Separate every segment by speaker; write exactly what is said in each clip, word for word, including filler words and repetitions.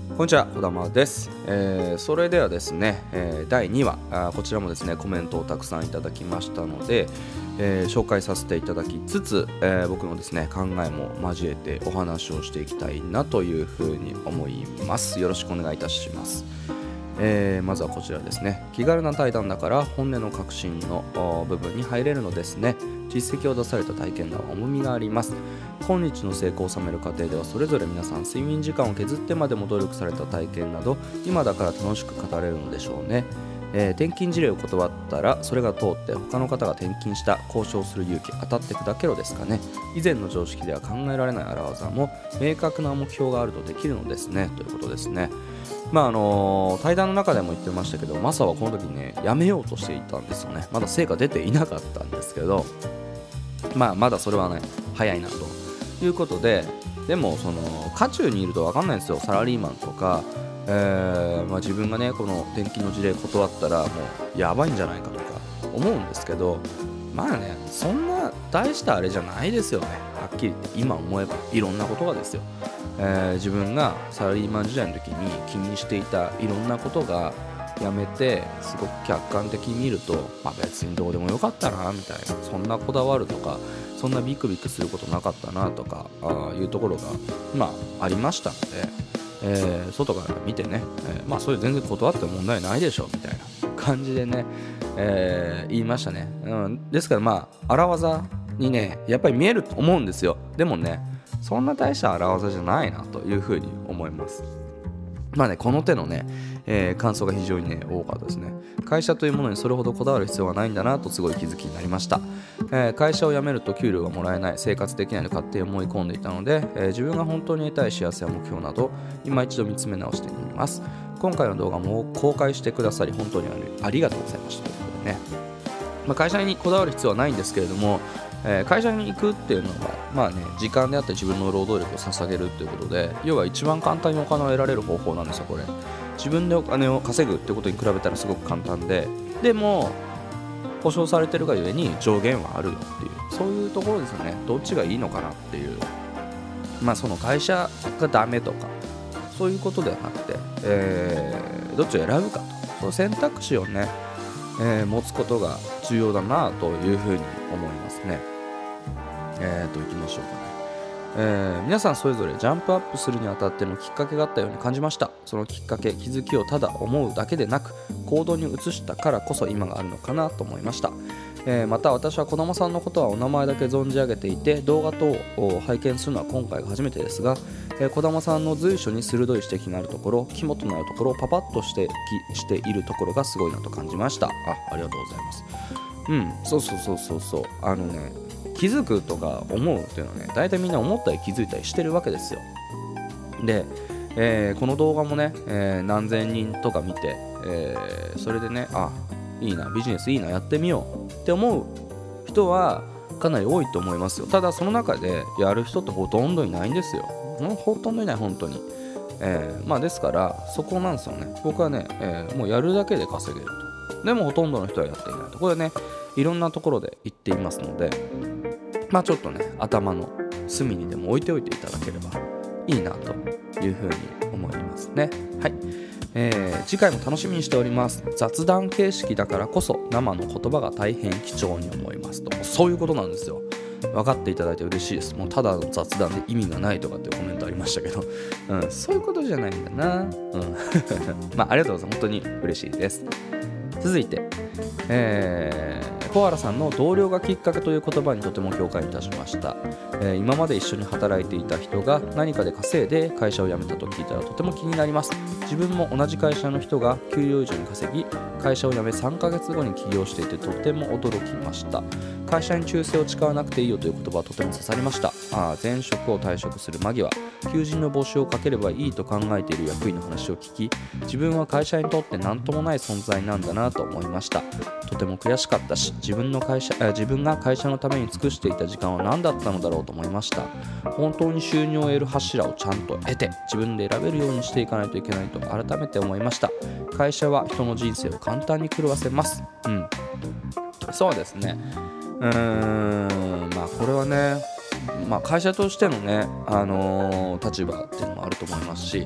Speaker 1: こんにちは、小玉です。えー、それではですね、えー、だいにわ、あこちらもですねコメントをたくさんいただきましたので、えー、紹介させていただきつつ、えー、僕のですね考えも交えてお話をしていきたいなというふうに思います。よろしくお願いいたします。えー、まずはこちらですね。気軽な対談だから本音の核心の部分に入れるのですね。実績を出された体験談は重みがあります。今日の成功を収める過程ではそれぞれ皆さん睡眠時間を削ってまでも努力された体験など今だから楽しく語れるのでしょうね。えー、転勤事例を断ったらそれが通って他の方が転勤した交渉する勇気当たって砕けろですかね。以前の常識では考えられない荒技も明確な目標があるとできるのですねということですね。まああのー、対談の中でも言ってましたけどマサはこの時にねやめようとしていたんですよね。まだ成果出ていなかったんですけど、まあまだそれはね早いなということで、でもその渦中にいると分かんないんですよ。サラリーマンとか、えーまあ、自分がねこの転勤の事例断ったらもうやばいんじゃないかとか思うんですけど、まあねそんな大したあれじゃないですよね。はっきり言って今思えばいろんなことがですよ、えー、自分がサラリーマン時代の時に気にしていたいろんなことがやめてすごく客観的に見ると、まあ、別にどうでもよかったなみたいな、そんなこだわるとかそんなビクビクすることなかったなとかあいうところが、まあ、ありましたので、えー、外から見てね、えー、まあそういう全然断って問題ないでしょみたいな感じでね、えー、言いましたね、うん、ですからまあ荒技にねやっぱり見えると思うんですよ。でもねそんな大した荒技じゃないなというふうに思います。まあね、この手のね、えー、感想が非常にね多かったですね。会社というものにそれほどこだわる必要はないんだなとすごい気づきになりました。えー、会社を辞めると給料がもらえない、生活できないと勝手に思い込んでいたので、えー、自分が本当に得たい幸せや目標など今一度見つめ直してみます。今回の動画も公開してくださり本当にありがとうございましたということでね、まあ、会社にこだわる必要はないんですけれども、えー、会社に行くっていうのはまあね時間であったり自分の労働力を捧げるっていうことで、要は一番簡単にお金を得られる方法なんですよ。これ自分でお金を稼ぐってことに比べたらすごく簡単で、でも保証されてるがゆえに上限はあるよっていう、そういうところですよね。どっちがいいのかなっていう、まあその会社がダメとかそういうことではなくて、えー、どっちを選ぶかと、その選択肢をね、えー、持つことが重要だなというふうに思いますね。えーといきましょうかね。えー、皆さんそれぞれジャンプアップするにあたってのきっかけがあったように感じました。そのきっかけ、気づきをただ思うだけでなく行動に移したからこそ今があるのかなと思いました。えー、また私は児玉さんのことはお名前だけ存じ上げていて動画等を拝見するのは今回が初めてですが、えー、児玉さんの随所に鋭い指摘があるところ、肝となるところをパパッと指摘しているところがすごいなと感じました。あ、ありがとうございます。うん、そうそうそうそうそう、あのね気づくとか思うっていうのはね大体みんな思ったり気づいたりしてるわけですよ。で、えー、この動画もね、えー、何千人とか見て、えー、それでねあいいなビジネスいいなやってみようって思う人はかなり多いと思いますよ。ただその中でやる人ってほとんどいないんですよ。もうほとんどいない本当に、えー、まあですからそこなんですよね。僕はね、えー、もうやるだけで稼げると。でもほとんどの人はやっていないと。これねいろんなところで言っていますので、まあちょっとね頭の隅にでも置いておいていただければいいなというふうに思いますね。はい、えー、次回も楽しみにしております。雑談形式だからこそ生の言葉が大変貴重に思いますと。そういうことなんですよ。分かっていただいて嬉しいです。もうただの雑談で意味がないとかっていうコメントありましたけど、うん、そういうことじゃないんだな、うん、まあありがとうございます。本当に嬉しいです。続いて、えー、小原さんの同僚がきっかけという言葉にとても共感いたしました。えー、今まで一緒に働いていた人が何かで稼いで会社を辞めたと聞いたらとても気になります。自分も同じ会社の人が給料以上に稼ぎ会社を辞めさんかげつごに起業していてとても驚きました。会社に忠誠を誓わなくていいよという言葉はとても刺さりました。あ前職を退職する間際求人の募集をかければいいと考えている役員の話を聞き、自分は会社にとって何ともない存在なんだなと思いました。とても悔しかったし、自分の会社自分が会社のために尽くしていた時間は何だったのだろうと思いました。本当に収入を得る柱をちゃんと得て自分で選べるようにしていかないといけないと改めて思いました。会社は人の人生を簡単に狂わせます。うん、そうですね。うーんまあこれはね、まあ、会社としてのね、あのー、立場っていうのもあると思いますし、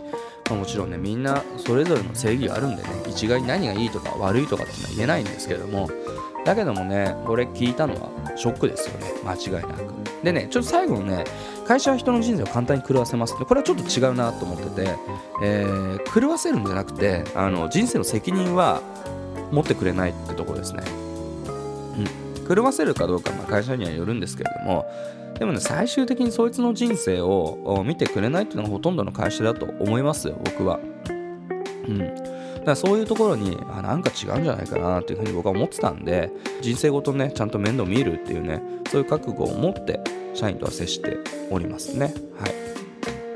Speaker 1: まあ、もちろんねみんなそれぞれの正義があるんでね、一概に何がいいとか悪いとかっていうのは言えないんですけれども、だけどもねこれ聞いたのはショックですよね、間違いなく。でねちょっと最後のね、会社は人の人生を簡単に狂わせますって、これはちょっと違うなと思ってて、えー、狂わせるんじゃなくて、あの人生の責任は持ってくれないってところですね。うん、狂わせるかどうか、まあ、会社にはよるんですけれども、でもね最終的にそいつの人生を見てくれないっていうのがほとんどの会社だと思いますよ、僕は。うん、だからそういうところにあなんか違うんじゃないかなっていうふうに僕は思ってたんで、人生ごとねちゃんと面倒見るっていうね、そういう覚悟を持って社員とは接しておりますね。はい。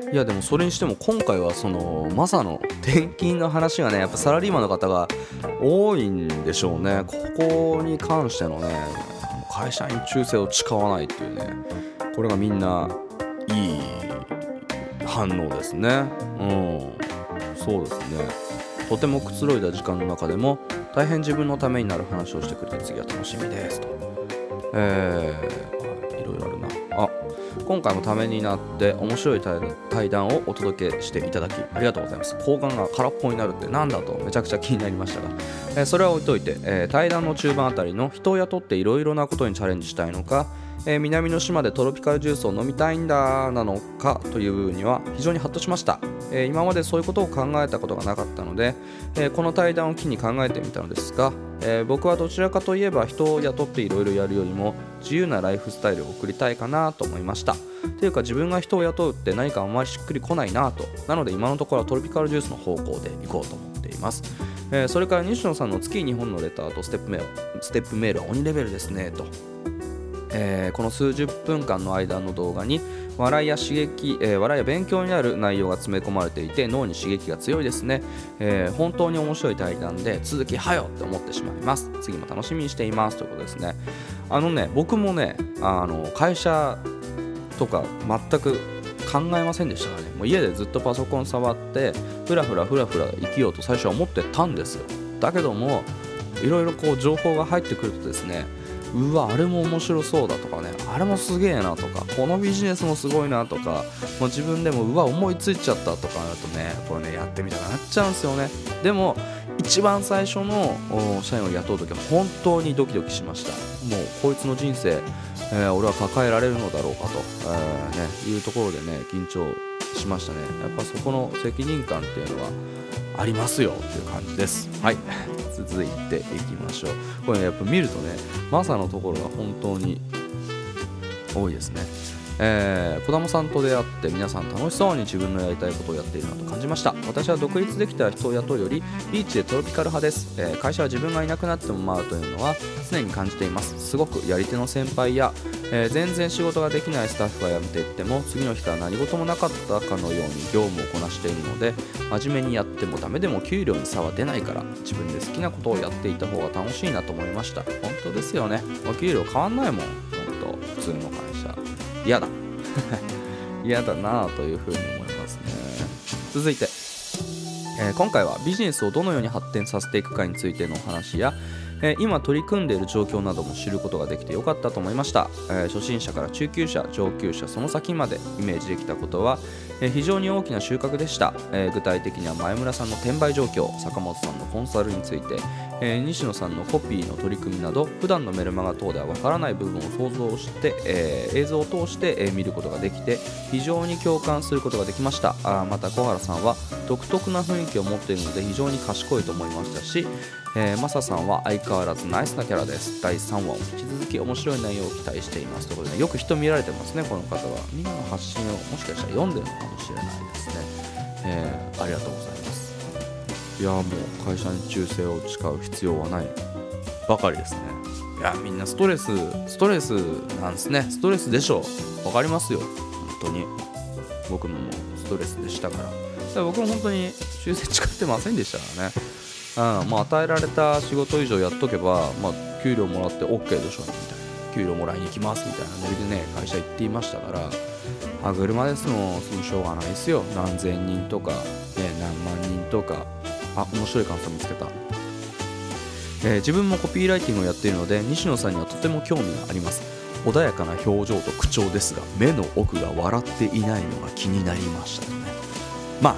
Speaker 1: いやでもそれにしても今回はそのマサの転勤の話がね、やっぱサラリーマンの方が多いんでしょうね。ここに関してのね、会社員忠誠を誓わないっていうね、これがみんないい反応ですね。うん、そうですね。とてもくつろいだ時間の中でも大変自分のためになる話をしてくれて、次は楽しみですと。えー、いろいろあるな。あ、今回もためになって面白い対談をお届けしていただきありがとうございます。睾丸が空っぽになるってなんだとめちゃくちゃ気になりましたが、えー、それは置いといて、えー、対談の中盤あたりの人を雇っていろいろなことにチャレンジしたいのか、えー、南の島でトロピカルジュースを飲みたいんだなのかという部分には非常にハッとしました。えー、今までそういうことを考えたことがなかったので、えー、この対談を機に考えてみたのですが、えー、僕はどちらかといえば人を雇っていろいろやるよりも自由なライフスタイルを送りたいかなと思いました。というか自分が人を雇うって何かあんまりしっくりこないなと。なので今のところはトロピカルジュースの方向で行こうと思っています。えー、それから西野さんの月にほんのレターとステップメール、ステップメールは鬼レベルですねと。えー、この数十分間の間の動画に笑いや刺激、えー、笑いや勉強になる内容が詰め込まれていて脳に刺激が強いですね。えー、本当に面白い対談で続きはよって思ってしまいます。次も楽しみにしていますということですね。あのね僕もねあの会社とか全く考えませんでしたからね。もう家でずっとパソコン触ってふらふらふらふら生きようと最初は思ってたんですよ。だけどもいろいろこう情報が入ってくるとですね、うわあれも面白そうだとかね、あれもすげえなとか、このビジネスもすごいなとか、もう自分でもうわ思いついちゃったとかなるとね、これねやってみたくなっちゃうんですよね。でも一番最初の社員を雇う時は本当にドキドキしました。もうこいつの人生、えー、俺は抱えられるのだろうかと、えーね、いうところでね緊張しましたね。やっぱそこの責任感っていうのはありますよっていう感じです。はい続いていきましょう。これねやっぱ見るとねマサのところが本当に多いですね。えー、小玉さんと出会って皆さん楽しそうに自分のやりたいことをやっているなと感じました。私は独立できた人を雇うよりビーチでトロピカル派です。えー、会社は自分がいなくなっても回るというのは常に感じています。すごくやり手の先輩や、えー、全然仕事ができないスタッフが辞めていっても次の日から何事もなかったかのように業務をこなしているので、真面目にやってもダメでも給料に差は出ないから自分で好きなことをやっていた方が楽しいなと思いました。本当ですよね。お給料変わんないもん。本当普通の会社嫌だ嫌だなというふうに思いますね。続いて、えー、今回はビジネスをどのように発展させていくかについてのお話や、えー、今取り組んでいる状況なども知ることができてよかったと思いました。えー、初心者から中級者、上級者、その先までイメージできたことは、えー、非常に大きな収穫でした。えー、具体的には前村さんの転売状況、坂本さんのコンサルについて、えー、西野さんのコピーの取り組みなど普段のメルマガ等ではわからない部分を想像して、えー、映像を通して、えー、見ることができて非常に共感することができました。あまた小原さんは独特な雰囲気を持っているので非常に賢いと思いましたし、えー、マサさんは相変わらずナイスなキャラです。だいさんわも引き続き面白い内容を期待していますということで、ね、よく人見られてますね。この方はみんなの発信をもしかしたら読んでるのかもしれないですね。えー、ありがとうございます。いやもう会社に忠誠を誓う必要はないばかりですね。いやみんなストレスストレスなんですね。ストレスでしょう。わかりますよ。本当に僕ももうストレスでしたから。だから僕も本当に忠誠誓ってませんでしたからね。うん、まあ、与えられた仕事以上やっとけば、まあ、給料もらって OK でしょみたいな、給料もらいに行きますみたいなノリでね会社行っていましたから、歯車ですのそのしょうがないですよ。何千人とか、ね、何万人とか。あ、面白い感想見つけた。えー、自分もコピーライティングをやっているので西野さんにはとても興味があります。穏やかな表情と口調ですが目の奥が笑っていないのが気になりましたとね。まあね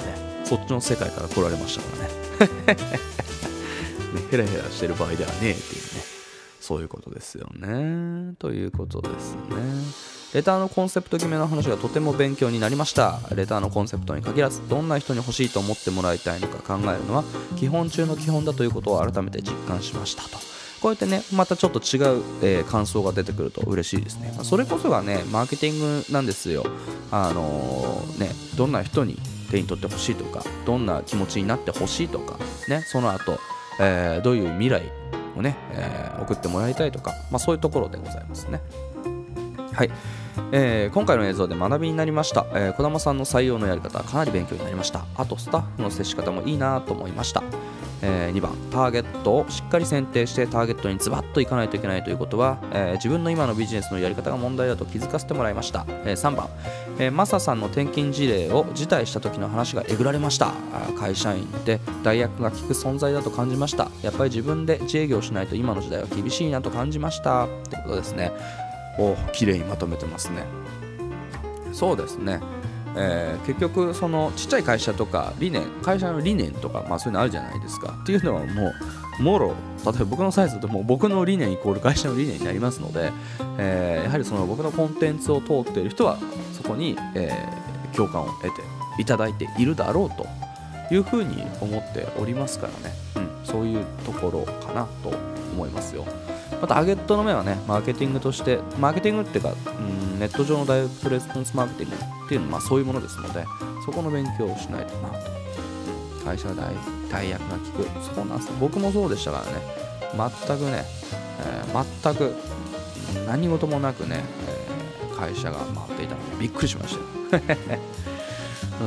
Speaker 1: そっちの世界から来られましたからねね、ヘラヘラしてる場合ではねえっていうね、そういうことですよね。ということですね。レターのコンセプト決めの話がとても勉強になりました。レターのコンセプトに限らず、どんな人に欲しいと思ってもらいたいのか考えるのは基本中の基本だということを改めて実感しましたと。こうやってね、またちょっと違う、えー、感想が出てくると嬉しいですね。それこそがね、マーケティングなんですよ。あのー、ね、どんな人に手に取ってほしいとか、どんな気持ちになってほしいとか、ね、その後、えー、どういう未来をね、えー、送ってもらいたいとか、まあ、そういうところでございますね。はい、えー、今回の映像で学びになりました。えー、児玉さんの採用のやり方はかなり勉強になりました。あとスタッフの接し方もいいなと思いました。えー、にばん、ターゲットをしっかり選定してターゲットにズバッといかないといけないということは、えー、自分の今のビジネスのやり方が問題だと気づかせてもらいました。えー、さんばん、えー、マサさんの転勤事例を辞退した時の話がえぐられました。会社員って代役が効く存在だと感じました。やっぱり自分で自営業しないと今の時代は厳しいなと感じましたってことですね。お、綺麗にまとめてますね。そうですね、えー、結局そのちっちゃい会社とか理念、会社の理念とか、まあ、そういうのあるじゃないですかっていうのはもうもろ、例えば僕のサイズだともう僕の理念イコール会社の理念になりますので、えー、やはりその僕のコンテンツを通っている人はそこに、えー、共感を得ていただいているだろうというふうに思っておりますからね、うん、そういうところかなと思いますよ。またターゲットの面はね、マーケティングとしてマーケティングっていうか、うん、ネット上のダイレクトレスポンスマーケティングっていうのはまあそういうものですので、そこの勉強をしないとなと。会社代代役が効く、そうなんです。僕もそうでしたからね。全くね、えー、全く何事もなくね、えー、会社が回っていたのでびっくりしましたようん、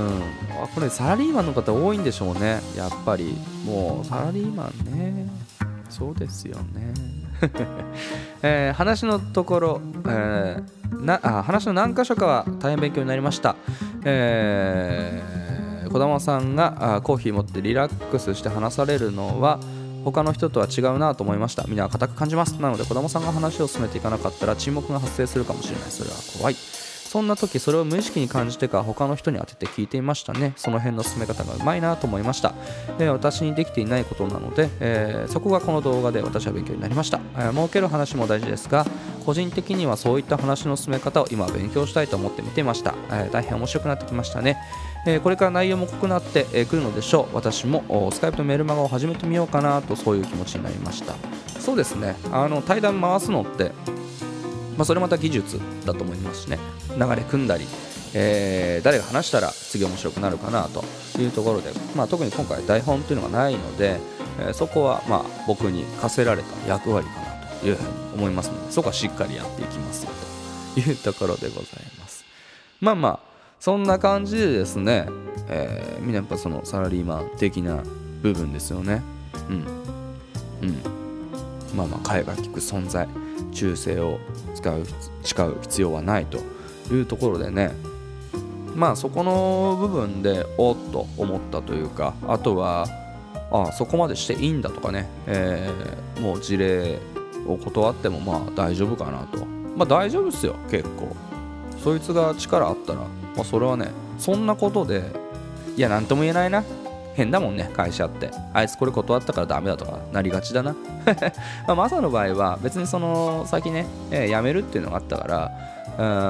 Speaker 1: これサラリーマンの方多いんでしょうね。やっぱりもうサラリーマンね、そうですよねえー、話のところ、えー、なあ話の何箇所かは大変勉強になりました。えー、児玉さんがあコーヒー持ってリラックスして話されるのは他の人とは違うなと思いました。みんな固く感じます。なので児玉さんが話を進めていかなかったら沈黙が発生するかもしれない。それは怖い。そんな時それを無意識に感じてか他の人に当てて聞いていましたね。その辺の進め方がうまいなと思いました。えー、私にできていないことなので、えー、そこがこの動画で私は勉強になりました。えー、儲ける話も大事ですが個人的にはそういった話の進め方を今は勉強したいと思って見ていました。えー、大変面白くなってきましたね。えー、これから内容も濃くなってく、えー、るのでしょう。私もスカイプとメールマガを始めてみようかなとそういう気持ちになりました。そうですね、あの対談回すのってまあ、それまた技術だと思いますしね、流れ組んだり、えー、誰が話したら次面白くなるかなというところで、まあ、特に今回台本というのがないので、えー、そこはまあ僕に課せられた役割かなというふうに思いますので、そこはしっかりやっていきますよというところでございます。まあまあそんな感じでですね、えー、みんなやっぱそのサラリーマン的な部分ですよね。うんうんまあまあ替えが利く存在、忠誠を使う誓う必要はないというところでね、まあそこの部分でおっと思ったというか、あとはあそこまでしていいんだとかね、えー、もう事例を断ってもまあ大丈夫かなと。まあ大丈夫ですよ。結構そいつが力あったら、まあ、それはねそんなことでいやなんとも言えないな、変だもんね会社って、あいつこれ断ったからダメだとかなりがちだなまあマサの場合は別にその先ね、えー、辞めるっていうのがあったから、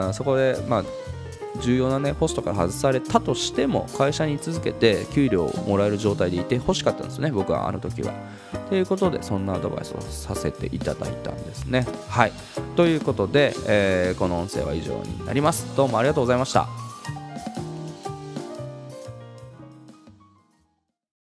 Speaker 1: うんそこでまあ重要なねポストから外されたとしても会社に居続けて給料をもらえる状態でいてほしかったんですね、僕はあの時は。ということでそんなアドバイスをさせていただいたんですね。はい、ということで、えー、この音声は以上になります。どうもありがとうございました。